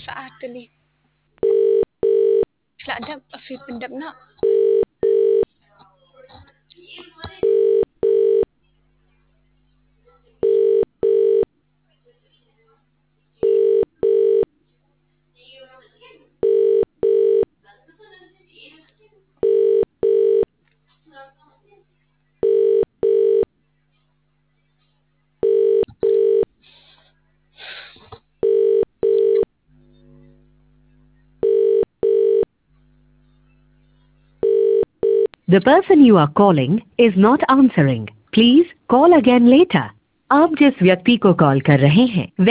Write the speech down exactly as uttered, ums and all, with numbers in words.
saat ni. Selada afi pendap nak. The person you are calling is not answering. Please call again later. आप जिस व्यक्ति को call कर रहे हैं